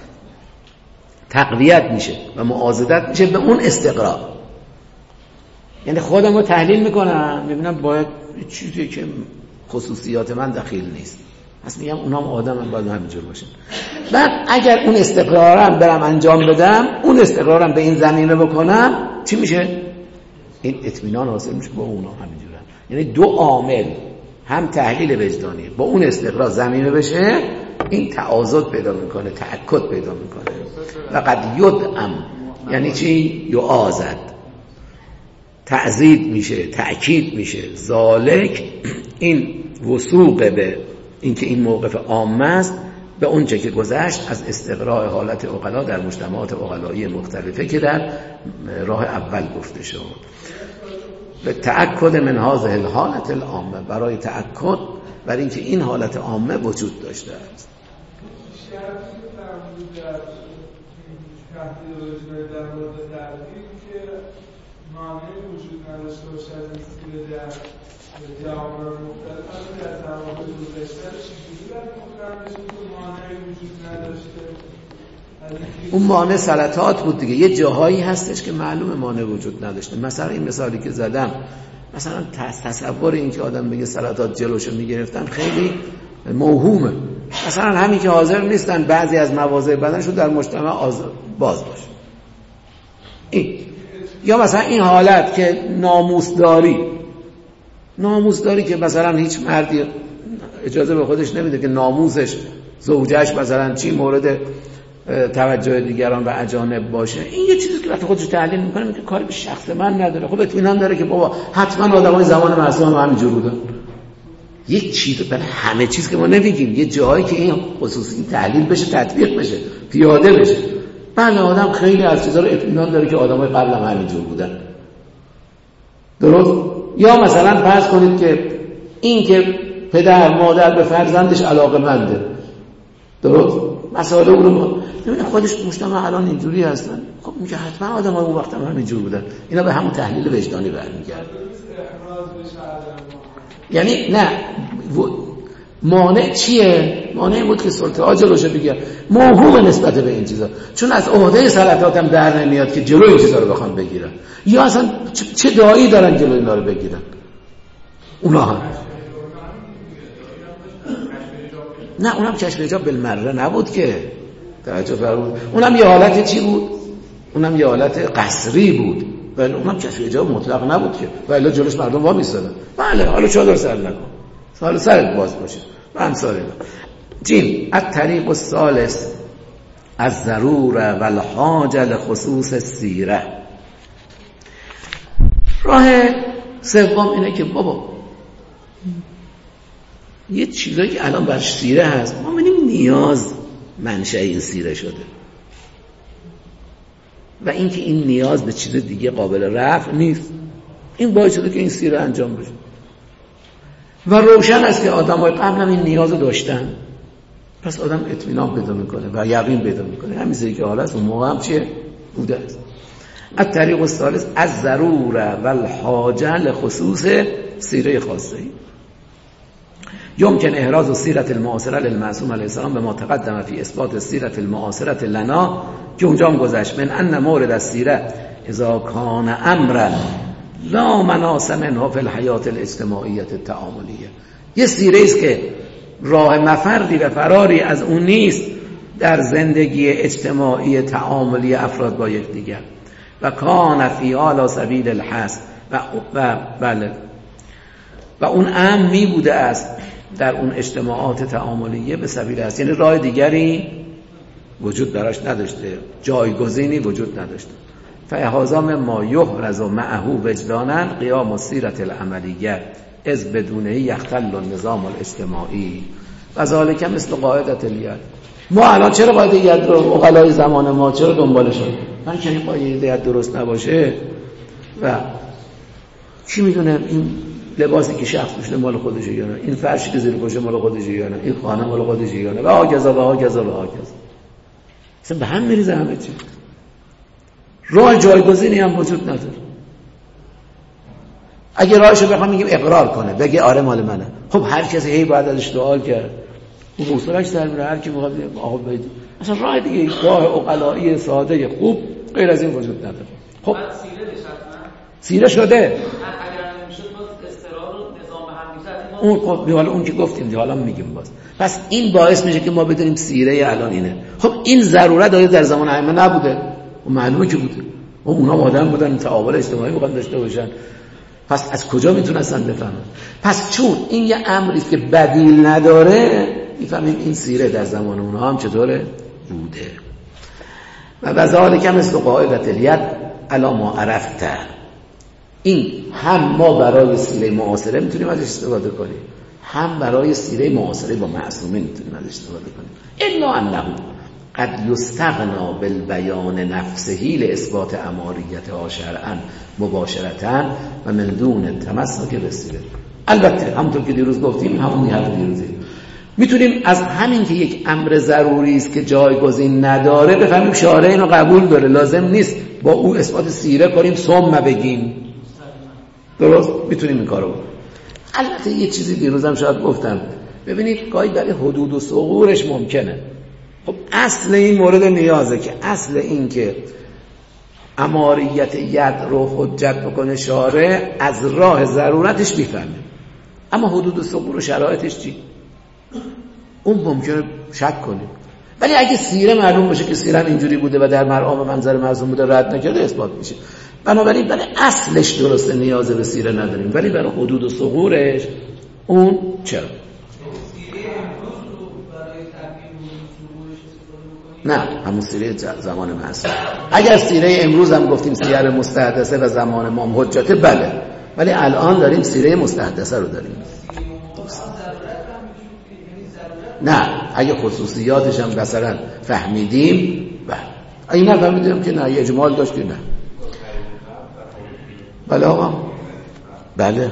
تقویت میشه و معاضدت میشه به اون استقراء. یعنی خودم رو تحلیل میکنم میبینم باید چیزی که خصوصیات من دخیل نیست، پس میگم اونام آدم هم باید همینجور باشن. بعد اگر اون استقرارم برم انجام بدم، اون استقرارم به این زمینه بکنم، چی میشه؟ این اطمینان حاصل میشه با اونا همینجورن. یعنی دو عامل، هم تحلیل وجدانی با اون استقرار زمینه بشه، این تعاضد پیدا میکنه، تأکد پیدا میکنه. و قد یدعم یعنی چی؟ یعاضد، تعزید میشه، تأکید میشه. ذالک این وثوق به اینکه این موقف عام است به اون چه که گذشت از استقراء حالت عقلا در مجتمعات عقلایی مختلفه که در راه اول گفته شد. به تأکد من هذه الحالت العامه، برای تأکد بر اینکه این حالت عامه وجود داشته است. معنی وجود نداشته باشه از این سیره در جوامع مختلف، همین در زمان گذشته چجوری در مختلف نشون که معنی وجود نداشته اون مانع سلطات بود دیگه. یه جاهایی هستش که معلومه مانع وجود نداشته. مثلا این مثالی که زدم، مثلا تصور این که آدم بگه سلطات جلوشو میگرفتن خیلی موهومه. مثلا همین که حاضر نیستن بعضی از مواضع بدنشون در مجتمع باز باشه. این یا مثلا این حالت که ناموسداری ناموسداری که مثلا هیچ مردی اجازه به خودش نمیده که ناموسش زوجش مثلا چی مورد توجه دیگران و اجانب باشه. این یه چیزی که وقتی خودش تحلیل میکنه میگه کاری به شخص من نداره. خب اطمینان داره که بابا حتما آدمای زمان معصوم هم همینجور بودن. یک چیز برای همه چیز که ما نمیگیم، یه جایی که این خصوصی تحلیل بشه، تطبیق بشه، پیاده بشه. بله آدم خیلی از چیزا رو اطمینان داره که آدمای قبل هم همینجور بودن. درست؟ یا مثلا فرض کنید که این که پدر مادر به فرزندش علاقه‌منده. درست؟ مسائل اون رو ببین خودش مجتمع الان اینجوری هستن. خب میگه حتما آدم‌ها اون وقت هم همینجور بودن. اینا به همون تحلیل وجدانی برمیگرده. یعنی نه مانع چیه؟ مانع بود که سلطه جلوشو بگیر. موهوم نسبت به این چیزا، چون از عهده سلطات هم در نمیاد که جلوی این چیزا رو بخوام بگیرن. یا اصلا چه دایی دارن جلوی اینا رو بگیرن؟ اونا هم نه، اونم کشف حجاب بالمره نبود که توجه فرمود. اونم یه حالت چی بود؟ اونم یه حالت قصری بود. ولی اونم کشف حجاب مطلق نبود که ولی جلوش مردم وا میستادن. بله حالا چادر سر نکن، حالا سرت باز باشه و امثال اینا. جیم الطریق الثالث الضروره والحاجه لخصوص السیره. راه سوم اینه که بابا یه چیزایی که الان بر سیره هست ما ببینیم نیاز منشأ این سیره شده و اینکه این نیاز به چیز دیگه قابل رفع نیست. این باعث شده که این سیره انجام بشه و روشن است که آدمای قبل هم این نیاز رو داشتن. پس آدم اطمینان پیدا میکنه و یقین پیدا میکنه همین چیزی که حالا است اون موقع هم چیه بوده است. الطریق الثالث الضروره والحاجه لخصوص سیره خاصه. يمكن احراز السیرة المعاصرة للمعصوم علیه السلام به ما تقدم فی اثبات السیرة المعاصرة لنا، که اونجا هم گذشت من ان مورد السیره اذا کان امرا لا مناص منه فی الحیات الاجتماعیة التعاملیه. یه سیره است که راه مفردی و فراری از اون نیست در زندگی اجتماعی تعاملی افراد با یکدیگر. و کان فی علی سبیل الحث و و بله و اون امر می بوده است در اون اجتماعات تعاملیه به سبیل است، یعنی راه دیگری وجود براش نداشته، جایگزینی وجود نداشته. فهذا ما یحرز معه وجدانا قیام السیرة العملیه از بدونه یختل النظام الاجتماعی و ذالک مثل قاعده الید. ما الان چرا قاعده ید رو عقلای زمان ما چرا دنبالش شدیم؟ من که این قاعده ید درست نباشه و کی میدونه این لباسی که شخص پوشیده مال خودشه یا نه، این فرشی که زیر پاشه مال خودشه یا نه، این خانه مال خودشه یا نه و آگزا و آگزا و آگزا. اصلا به هم میریزه همه چی. راه جایگزینی هم وجود نداره. اگه راهشو بخوام میگیم اقرار کنه بگه آره مال منه، خب هر کسی هی باید ازش سوال کرد. اون اصولش در میره هر کی میخواد آقا بگه. اصلا راه دیگه راه عقلایی ساده خوب غیر از این وجود نداره. خب سیره شده. اون خب حالا اون که گفتیم حالا میگیم باز. پس این باعث میشه که ما بدونیم سیره الان اینه. خب این ضرورت آیا در زمان ائمه نبوده؟ و معلومه که بوده. و اونا آدم بودن تعامل اجتماعی میخوان داشته باشن. پس از کجا میتونستن بفهمن؟ پس چون این یه امری که بدیل نداره میفهمیم این سیره در زمان اونها هم چطوره بوده. و بذالک مثل قاعده الید الا ما عرفت. این هم ما برای سیره معاصره میتونیم ازش استفاده کنیم، هم برای سیره معاصره با معصومین میتونیم ازش استفاده کنیم. الا انه قد یستغنا بالبیان نفسه لاثبات اماریتها شرعا مباشرتا و من دون تمسک بالسیره. البته همونطور که دیروز گفتیم همون حرف دیروزی میتونیم از همین که یک امر ضروری است که جایگزین نداره بفهمیم شارع اینو قبول داره، لازم نیست با او اثبات سیره کنیم ثم بگیم. درست میتونیم این کارو بکنیم. البته یه چیزی دیروزم شاید گفتم، ببینید گاهی برای حدود و ثغورش ممکنه خب اصل این مورد نیازه که اصل این که اماریت ید رو حجت بکنه شارع از راه ضرورتش میفهمه، اما حدود و ثبور و شرایطش چی؟ اون ممکنه شک کنیم، ولی اگه سیره معلوم بشه که سیره اینجوری بوده و در مرعام منظر مرسوم بوده رد نکرده اثبات میشه. بنابراین برای اصلش درسته نیاز به سیره نداریم، ولی برای حدود و ثبورش اون چرا؟ نه، همون سیره زمان معصوم. اگر سیره امروز هم گفتیم سیره مستحدثه و زمان امام حجته بله، ولی الان داریم سیره مستحدثه رو داریم. نه، اگه خصوصیاتش هم مثلا فهمیدیم بله، اگه نه فهمیدیم که نه، اجمال داشت که نه. بله آقا بله.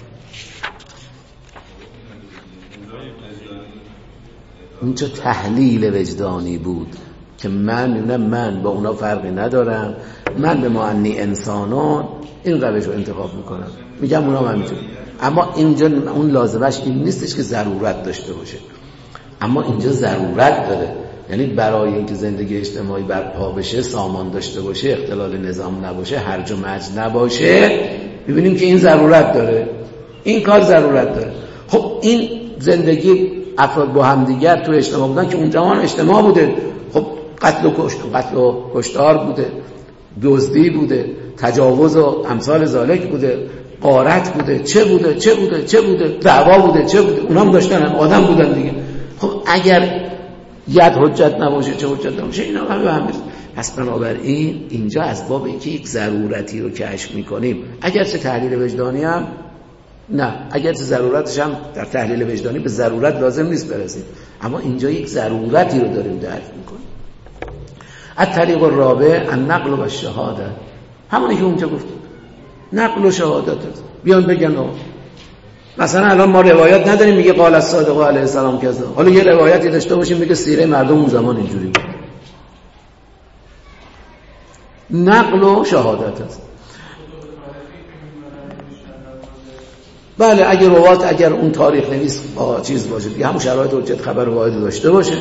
اینجا تحلیل وجدانی بود که من نه من با اونا فرقی ندارم، من به معنی انسانان این روش رو انتخاب میکنم، میگم اونا من میتونم، اما اینجا اون لازمش این نیستش که ضرورت داشته باشه، اما اینجا ضرورت داره. یعنی برای اینکه زندگی اجتماعی برپا بشه، سامان داشته باشه، اختلال نظام نباشه، هرج و مرج نباشه، ببینیم که این ضرورت داره، این کار ضرورت داره. خب این زندگی افراد با هم دیگر تو اجتماع بودن که اون زمان اجتماع بوده، خب قتل و کشت قتل و کشتار بوده، دزدی بوده، تجاوز و امثال ذالک بوده، غارت بوده، چه بوده چه بوده چه بوده دعوا بوده چه بوده، اونام داشتن، هم آدم بودن دیگه. خب اگر ید حجت نباشه چه حجت نباشه، اینا همه به هم میرسه. پس بنابراین اینجا از باب اینکه یک ضرورتی رو کشف میکنیم، اگر چه تحلیل وجدانی هم نه، اگر چه ضرورتش هم در تحلیل وجدانی به ضرورت لازم نیست برسیم، اما اینجا یک ضرورتی رو داریم درک میکنیم. الطریق الرابع النقل و الشهاده، همونی که اونجا گفتم، نقل و شهادت. بیان بگن مثلا الان ما روایت نداریم میگه قال الصادق علیه السلام کذا، حالا یه روایتی داشته باشیم میگه سیره مردم اون زمان اینجوری بود. نقل و شهادت است. بله اگر روایت اگر اون تاریخ نویس با چیز باشه دیگه، همون شرایط حجت خبر واحد داشته باشه.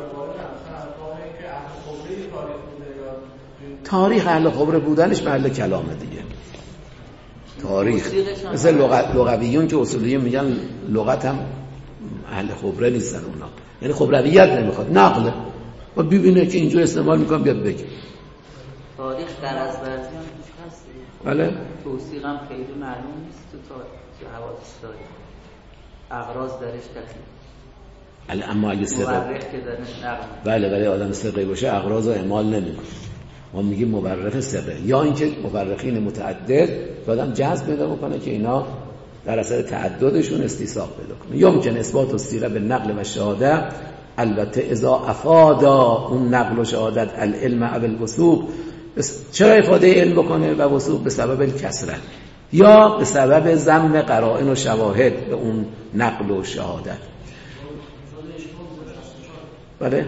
تاریخ اهل خبره بودنش محل کلامه دیگه. تاریخ مثل لغت لغویون که اصولیون میگن لغت هم اهل خبره نیستن اونا، یعنی خبرویت نمیخواد، نقله و ببینه که اینجور استعمال میکنم بیاد بگه. تاریخ در از ورزی هم توش هست، بله توصیق هم خیلی معلوم نیست تو تا حوادث تاریخ، اغراض درش کثیر. بله اما اگه سقه مورخ که درش نقل، بله بله آدم سقه باشه اغراض رو اعمال نمیکنه. ما میگیم مورخ سقه، یا اینکه مورخین متعدد آدم جذب پیدا بکنه که اینا در اثر تعددشون استیثاق پیدا کنه. یا ممکن اثبات السیره به نقل و شهاده، البته اذا افادا اون نقل و شهادت العلم او الوثوق، چرا افاده علم بکنه و وثوق؟ به سبب الکثرت یا به سبب ضمن قرائن و شواهد به اون نقل و شهادت. بله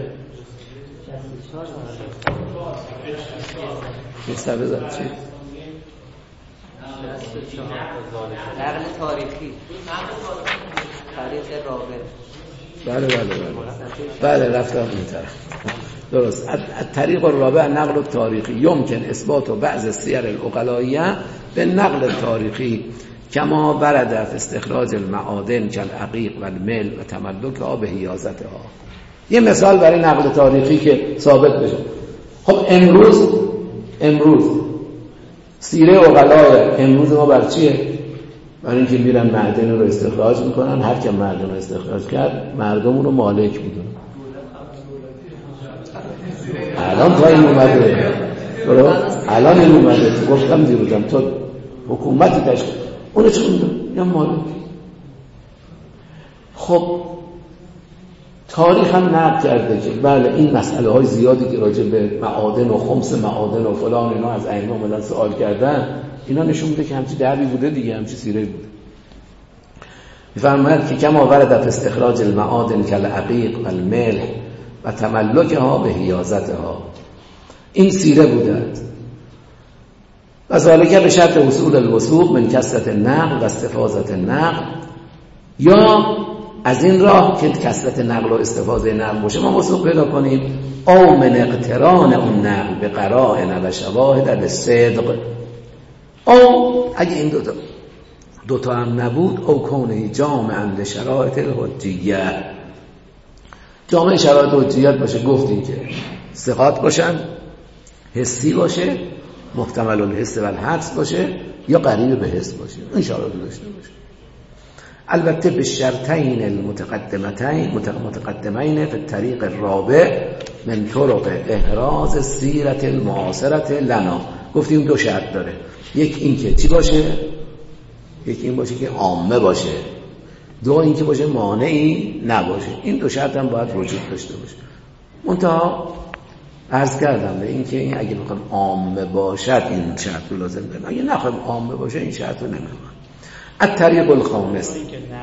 مستوی زد چی؟ نقل تاریخی، تاریخ رابع. بله بله بله بله رفتم این طرف درست. الطریق الرابع نقل تاریخی، یمکن اثبات بعض سیر العقلائیه به نقل تاریخی کما ورد فی استخراج المعادن کالعقیق و المل و تملکها به حیازتها. یه مثال برای نقل تاریخی که ثابت بشه. خب امروز امروز سیره عقلای امروز ما بر چیه؟ برای اینکه میرن معدن رو استخراج میکنن، هر که معدن رو استخراج کرد مردم اون رو مالک میدونن. الان تا این اومده الان این اومده گفتم دیروزم تو حکومتی تشکیل اونو چه میدون؟ یا مالک. خب تاریخ هم نقل کرده که بله این مسئله های زیادی که راجع به معادن و خمس معادن و فلان اینا از ائمه اومدن سوال کردن، اینا نشون میده که همچی دعوی بوده دیگه، همچی سیره بوده. میفرماید که کما ورد فی استخراج المعادن کالعقیق و الملح و تملکها به حیازتها، این سیره بوده. و ذالک به شرط حصول الوثوق من کثرت النقل و استفاضت النقل، یا از این راه که کثرت نقل و استفاده نقل باشه ما وثوق پیدا کنیم. او من اقتران اون نقل به قرائن و شواهد للصدق، او اگه این دوتا دوتا هم نبود، او کونه جامعا لشرایط الحجیه، جامعه شرایط حجیت باشه. گفتیم که ثقات باشن، حسی باشه، محتمل الحس و الحدس باشه، یا قریب به حس باشه، این شرایط داشته باشه. البته به شرطین المتقدمتین متقدمین فی الطریق الرابع من طرق احراز سیرت المعاصرت لنا. گفتیم دو شرط داره، یک این که چی باشه، یک این باشه که عامه باشه، دو این که باشه مانعی نباشه. این دو شرط هم باید وجود داشته باشه. منتها عرض کردم به این که این اگه بخوام عامه باشد این شرط رو لازم داریم، اگه نخوایم عامه باشه این شرط رو نمیخوام. الطریق الخامس،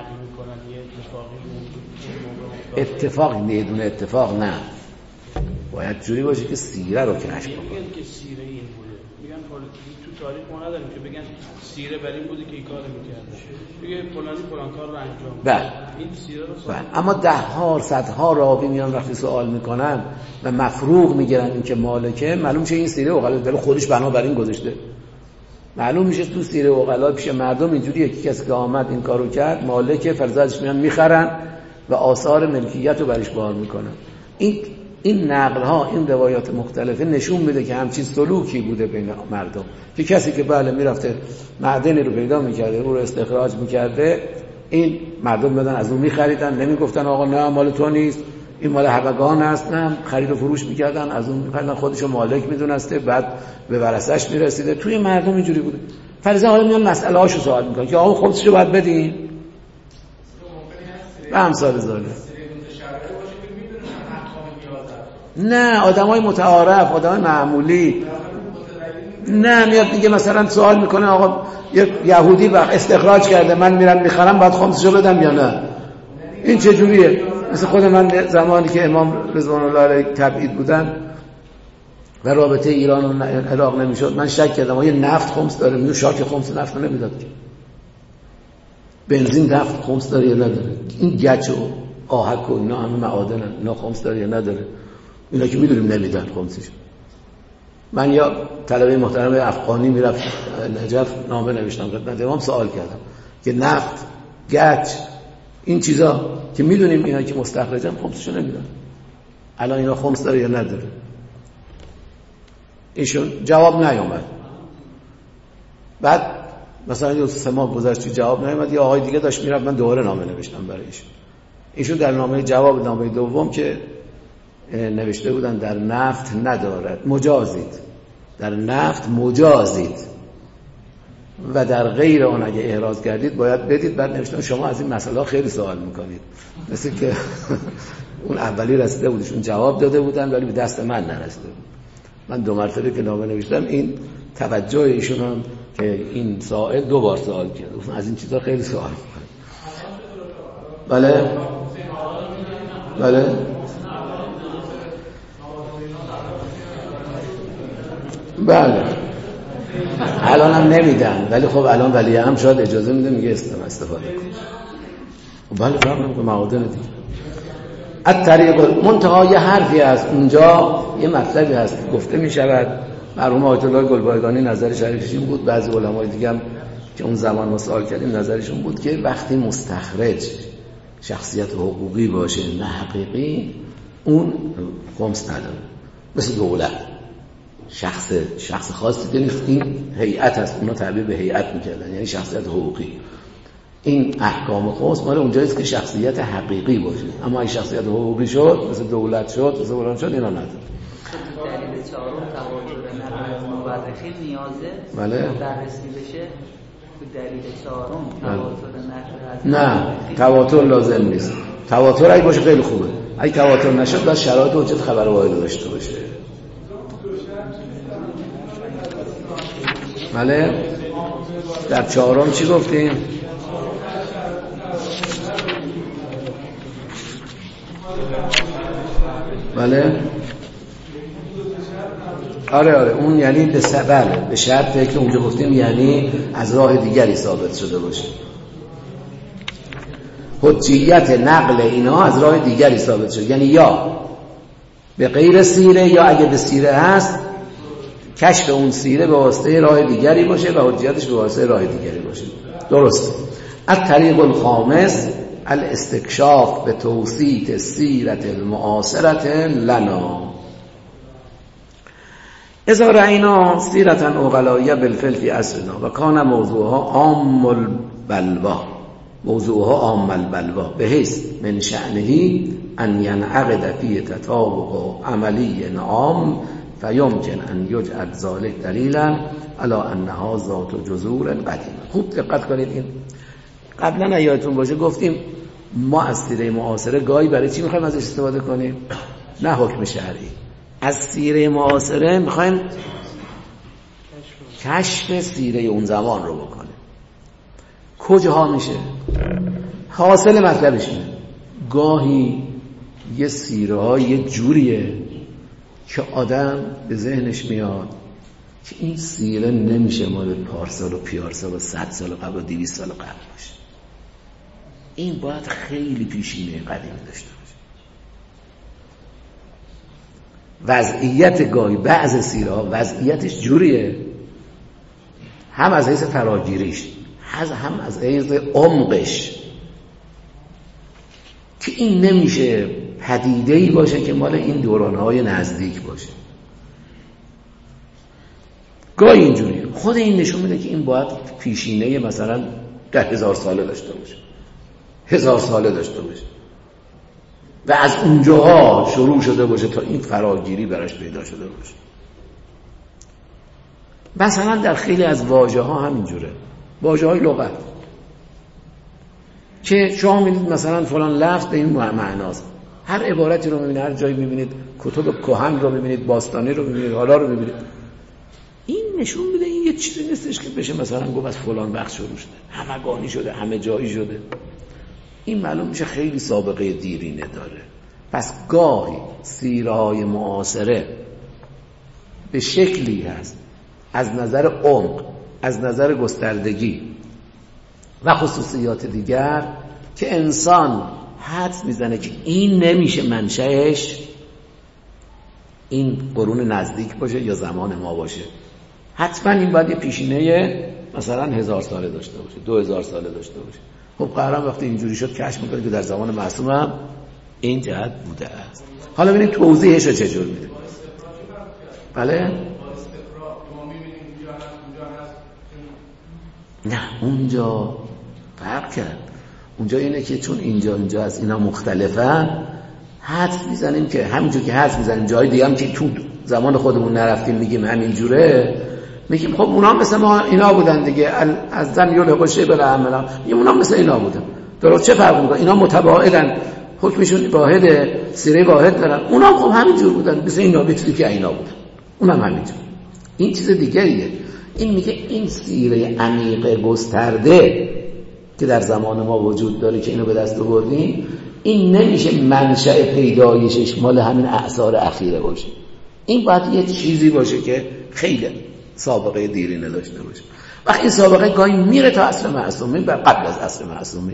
اتفاق نیدونه اتفاق نه، باید جوری باشه که سیره رو کشف کنه. میگن که سیره این بوده، میگن تو تاریخ ما نداریم که بگن سیره بر این بوده که این کارو میکرده، میگه فلانی فلان کار رو انجام بله. این سیره رو بله. اما ده ها صدها راوی میان وقتی سوال میکنن و مفروغ میگیرن این که مالکه، معلوم میشه این سیره اوغلا دل خودش بنابر این گذاشته. معلوم میشه تو سیره اوغلا پیش مردم اینجوریه که کسی که آمد این کارو کرد مالکه، فرزادش میان میخرن و آثار ملکیت رو برش بار میکنن. این این نقل ها، این روایات مختلفه نشون میده که همچین سلوکی بوده بین مردم، که کسی که بله میرفته معدنی رو پیدا میکرده، او رو استخراج میکرده، این مردم بدن از اون میخریدن، نمیگفتن آقا نه مال تو نیست، این مال همگان است، نه خرید و فروش میکردن، از اون میخریدن، خودشو مالک میدونسته، بعد به ورثه‌اش میرسیده. توی مردم اینجوری بوده. فریضه حالا میان مسئله هاشو سوال میکنن که آقا خودشو باید بدین و امثال ذالک. نه آدمای متعارف، آدمای معمولی، نه میاد میگه مثلا سوال میکنه آقا یه یهودی وقت استخراج کرده من میرم میخرم باید خمسشو بدم یا نه؟ این چه جوریه؟ مثل خود من زمانی که امام رضوان الله علیه تبعید بودن و رابطه ایران و عراق نمیشد، من شک کردم آیا نفت خمس داره؟ میگه شاک خمس نفت نمیداد که. بنزین نفت خمس داره یا نداره؟ این گچ و آهک و اینا همه معادنن، اینا خمس داره یا نداره؟ اینا که میدونیم نمیدن خمسش. من یا طلبه محترم افغانی میرفت نجف نامه نوشتم خدمت امام، سوال کردم که نفت، گچ، این چیزا که میدونیم اینا که مستخرجن خمسشو نمیدن، الان اینا خمس داره یا نداره؟ ایشون جواب نیومد. بعد مثلا یه سه ماه گذشت جواب نیومد، یا آقای دیگه داشت میرفت، من دوباره نامه نوشتم برای ایشون. ایشون در نامه جواب نامه دوم که نوشته بودن در نفت ندارد، مجازید، در نفت مجازید و در غیر آن اگه احراز کردید باید بدید. بعد نوشتن شما از این مسئله خیلی سوال میکنید، مثل که اون اولی رسیده بودشون جواب داده بودن ولی به دست من نرسیده بود. من دو مرتبه که نامه نوشتم این توجه ایشون هم که این سائل دو بار سوال کرد، از این چیزا خیلی سوال میکنه. بله بله بله الان هم نمیدن، ولی خب الان ولی هم شاید اجازه میده، میگه استفاده کن. بله فرق نمیکنه، معادن دیگه. الطریق منتها یه حرفی هست اونجا، یه مطلبی هست گفته میشود. مرحوم آیت الله گلبایگانی نظر شریفش این بود، بعضی علمای دیگه هم که اون زمان ما سوال کردیم نظرشون بود که وقتی مستخرج شخصیت حقوقی باشه نه حقیقی، اون خمس نداره. مثل دولت شخص شخص خاصی که این هیئت هست، اونا تعبیر به هیئت میکردن، یعنی شخصیت حقوقی. این احکام خاص مال اونجاییست که شخصیت حقیقی باشه، اما این شخصیت حقوقی شد، مثل دولت شد، مثل فلان شد، اینا نداره. دلیل چهارم تواتر نقل از مورخین نیازه بله بررسی بشه. دلیل چهارم تواتر نقل از نه، تواتر لازم نیست. تواتر اگه باشه خیلی خوبه، اگه تواتر نشد باید شرایط وجود خبر واحد داشته باشه. بله در چهارم چی گفتیم؟ بله آره آره اون یعنی به سبب به شرطی که اونجا گفتیم، یعنی از راه دیگری ثابت شده باشه. حجیت نقل اینا از راه دیگری ثابت شد، یعنی یا به غیر سیره یا اگه به سیره هست کشف اون سیره به واسطه راه دیگری باشه و حجیتش به واسطه راه دیگری باشه. درست. الطریق الخامس الاستکشاف به توسیط سیرت المعاصرت لنا. اذا رأینا سیرتا اغلایه بالفعل فی عصرنا و کان موضوعها عام البلوا موضوعها عام البلوا بحیث من شأنه ان ینعقد فی تطابق عملی عام فیمکن ان یجعل ذلك دلیلا علی انها ذات جذور قدیمه. خوب دقت کنید، این قبلا یادتون باشه گفتیم ما از سیره معاصره گاهی برای چی میخوایم ازش استفاده کنیم؟ نه حکم شرعی. از سیره معاصره میخوایم کشف سیره اون زمان رو بکنیم. کجاها میشه؟ حاصل مطلبش اینه گاهی یه سیره ها یه جوریه که آدم به ذهنش میاد که این سیره نمیشه مال پارسال و پیارسال و صد سال قبل و دویست سال قبل باشه، این باید خیلی پیشینه قدیمی داشته باشه. وضعیت گاهی بعض سیره ها وضعیتش جوریه، هم از حیث فراگیریش هم از حیث عمقش، که این نمیشه پدیده‌ای باشه که مال این دورانهای نزدیک باشه. گاهی اینجوریه. خود این نشون میده که این باید پیشینه مثلا ده هزار ساله داشته باشه، هزار ساله داشته باشه و از اونجاها شروع شده باشه تا این فراگیری براش پیدا شده باشه. مثلا در خیلی از واژه ها همینجوره، واژه های لغت که شما می‌بینید مثلا فلان لفظ به این معناست، هر عبارتی رو می‌بینید، هر جایی می‌بینید، کتب کهن رو می‌بینید، باستانی رو می‌بینید، حالا رو می‌بینید، این نشون میده این یه چیزی نیستش که بشه مثلا گفت از فلان وقت شروع شده، همگانی شده، همه جایی شده. این معلوم میشه خیلی سابقه دیرینه داره. پس گاهی سیره‌های معاصره به شکلی هست از نظر عمق، از نظر گستردگی و خصوصیات دیگر که انسان حدس میزنه که این نمیشه منشأش این قرون نزدیک باشه یا زمان ما باشه، حتما این باید یه پیشینه مثلا هزار ساله داشته باشه، دو هزار ساله داشته باشه. خب قرار وقتی اینجوری شد کشف میکنه که در زمان معصوم هم این جهت بوده است. حالا ببینید توضیحش رو چجور میده. بله؟ نه اونجا فرق کرد. اونجا اینه که چون اینجا اینجا از اینا مختلفن حدس میزنیم که همینجور که حدس میزنیم جای دیگه هم که تو زمان خودمون نرفتیم میگیم همینجوره، میگیم خب اونا مثل ما اینا بودن دیگه، از زن یول قشه بلا عملا، میگیم اونا مثل اینا بودن. درست چه فرق میکنه؟ اینا متباعدن، حکمشون واحده، سیره واحد دارن، اونا خب همینجور بودن مثل اینا، مثلی که اینا بودن، اونم همینجور. این چیز دیگریه. این میگه این سیره عمیق گسترده که در زمان ما وجود داره که اینو به دست آوردیم، این نمیشه منشأ پیدایشش مال همین اعصار اخیره باشه. این باید یه چیزی باشه که خیلی سابقه دیرینه داشته باشه. وقتی این سابقه گاهی میره تا عصر معصومین و قبل از عصر معصومین.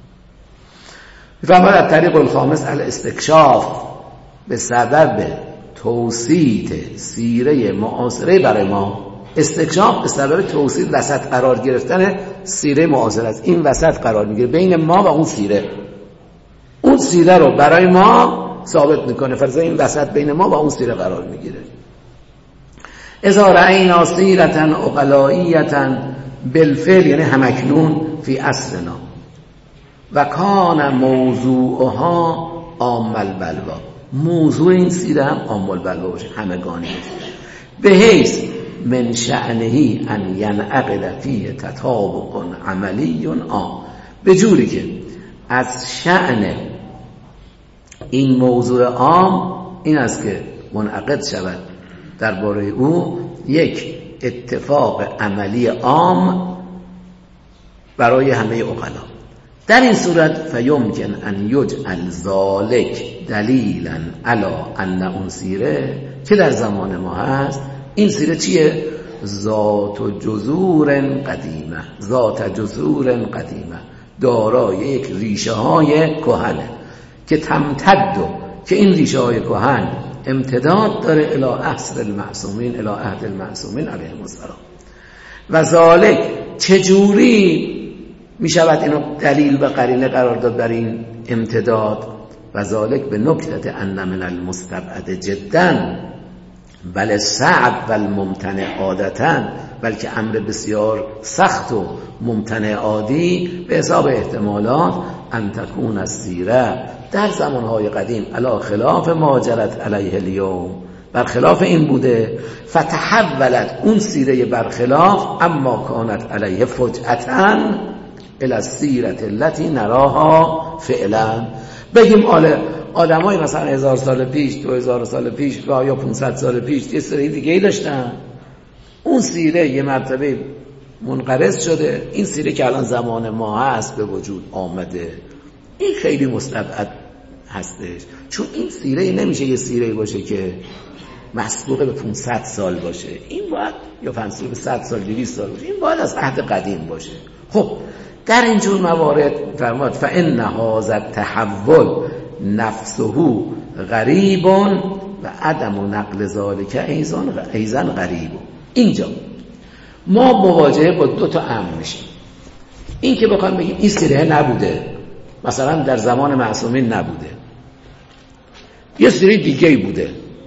و بعد طریق الخامس الاستکشاف به سبب توسیط سیره معاصره برای ما. استکشاف به سبب توسیط وسط قرار گرفتن سیره معاصره است. این وسط قرار میگیره بین ما و اون سیره، اون سیره رو برای ما ثابت میکنه. فرض این وسط بین ما و اون سیره قرار میگیره. اذا رأینا سیرة عقلائیة بالفعل یعنی همکنون فی عصرنا و کان موضوعها عام البلوا، موضوع این سیره هم عام البلوا باشه، همگانی باشه، به حیث من شأنه ان ینعقد فیه تطابق عملی عام، به جوری که از شأن این موضوع عام این است که منعقد شود درباره او یک اتفاق عملی عام برای همه عقلا. در این صورت فیمکن ان یجعل ذالک دلیلا علی ان اون سیره که در زمان ما هست، این سیره چیه؟ ذات جذور قدیمه، ذات جذور قدیمه، دارای یک ریشه های کهنه که تمتد، که این ریشه های کهن امتداد داره الی عصر المعصومین، الی عهد المعصومین علیهم السلام. و ذالک چجوری می شود اینو دلیل و قرینه قرار داد برای این امتداد؟ و ذالک به نکته ان من المستبعد جدا بل صعب و الممتنع عادتا، بلکه امر بسیار سخت و ممتنع عادی به حساب احتمالات ان تکون السیره در زمانهای قدیم علی خلاف ما جرت علیه الیوم، برخلاف این بوده. فتحولت اون سیره برخلاف اما کانت علیه فجأتا الی السیره التي نراها فعلا. بگیم آله آدمای مثلا هزار سال پیش، دو هزار سال پیش و یا پانصد سال پیش یه سری دیگه ای داشتن، اون سیره یه مرتبه منقرض شده، این سیره که الان زمان ما هست به وجود آمده. این خیلی مستبعد هستش، چون این سیره نمیشه یه سیره باشه که مسبوق به پانصد سال باشه، این باید یا مسبوق به صد سال، دویست سال باشه، این باید از عهد قدیم باشه. خب در اینجور موارد فرمود فإن هذا التحول نفسه غریب و عدم نقل ذلک ایضا غریب. اینجا ما مواجهه با دو تا امر میشیم. این که بخوام بگیم این سیره نبوده، مثلا در زمان معصومین نبوده، یه سیره دیگه بوده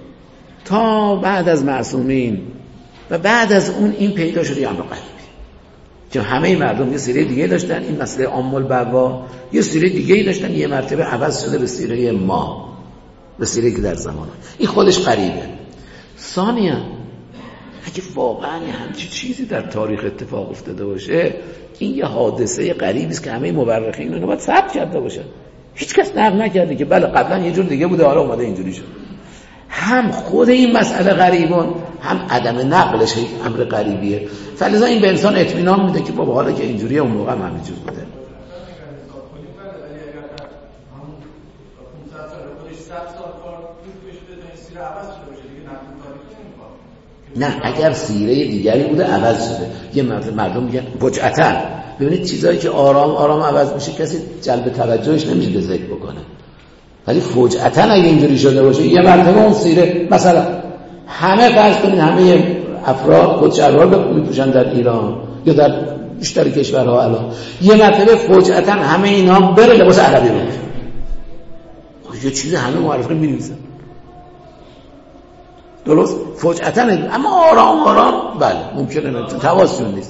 تا بعد از معصومین و بعد از اون این پیدا شده یه امر غریبی که همه مردم یه سیره دیگه داشتن. این مسئله عام البوا یه سیره دیگه داشتن، یه مرتبه عوض شده به سیره ما، به سیره که در زمان این خودش غریبه. ثانیاً اگه واقعا همچین چیزی در تاریخ اتفاق افتاده باشه، این یه حادثه غریبی است که همه مورخین اونو باید ثبت کرده باشه. هیچ کس نقل نکرده که بله قبلا یه جور دیگه بوده حالا اومده اینجوری شد. هم خود این مسئله غریبون، هم عدم نقلش امر غریبیه. فلذا این به انسان اطمینان میده که بابا حالا که اینجوریه اون موقع هم همینجور بوده. نه اگر سیره دیگری بوده عوض شده، یه مردم میگن فجأتا. ببینید چیزایی که آرام آرام عوض میشه کسی جلب توجهش نمیشه به ذکر بکنه، ولی فجأتا اگه اینجوری شده باشه یه مرتبه اون سیره، مثلا همه فرض کنید همه افراد خود شلوار میپوشن در ایران یا در بیشتر کشورها الان، یه مرتبه فجأتا همه اینا بره لباس عربی بپوشن، یه چیز همه مورخین می‌نویسن درست فجأتا، اما آرام آرام بله ممکنه نه توازن نیست.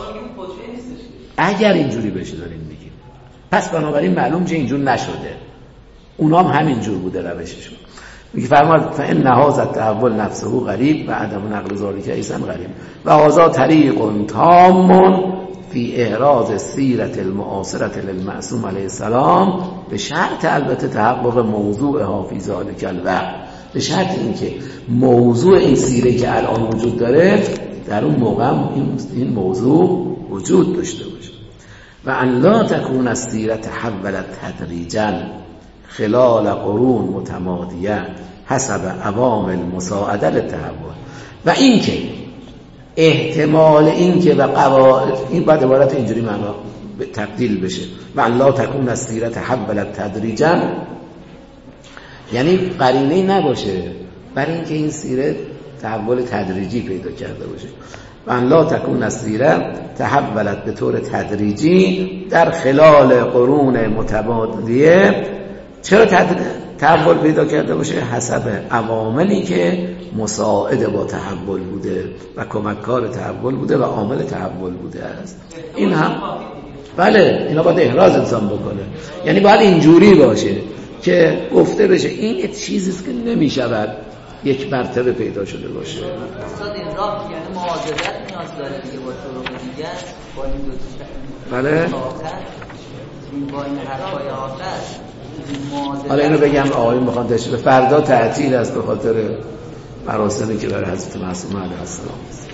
اگر اینجوری بشه داریم میگیم، پس بنابراین معلوم چه اینجور نشده، اونا هم همینجور بوده روششون. میگه فرمود فإن هذا التحول نفسه غریب و عدم نقل ذلک ایضا غریب و هذا طریق تام فی احراز سیرت المعاصرة للمعصوم علیه السلام، به شرط البته تحقق موضوعها فی ذلک الوقت، به شرط اینکه موضوع این سیره که الان وجود داره در اون موقع این موضوع وجود داشته باشه. و ان لا تکون السیره تحولت تدریجا خلال قرون متمادیه حسب عوامل مساعده للتحول، و اینکه احتمال اینکه و قواعد این بعد عبارت اینجوری معنا تبدیل بشه و ان لا تکون السیره تحولت تدریجا، یعنی قرینه‌ای نباشه برای اینکه این سیره تحول تدریجی پیدا کرده باشه. و ان لا تکون السیره تحولت به طور تدریجی در خلال قرون متبادیه، چرا تحول پیدا کرده باشه؟ حسب عواملی که مساعد با تحول بوده و کمککار تحول بوده و عامل تحول بوده است. این هم بله اینا باید احراز انسان بکنه، یعنی باید اینجوری باشه که گفته بشه این یه چیزیست که نمیشود یک مرتبه پیدا شده باشه. استاد این راه یعنی معاضدت نیاز داره دیگه با طرق دیگه، با این دو تا بله این با این حرفای آخر. حالا اینو بگم آقایون میخوان تشریف، فردا تعطیل است به خاطر مراسمی که برای حضرت معصومه علیه السلام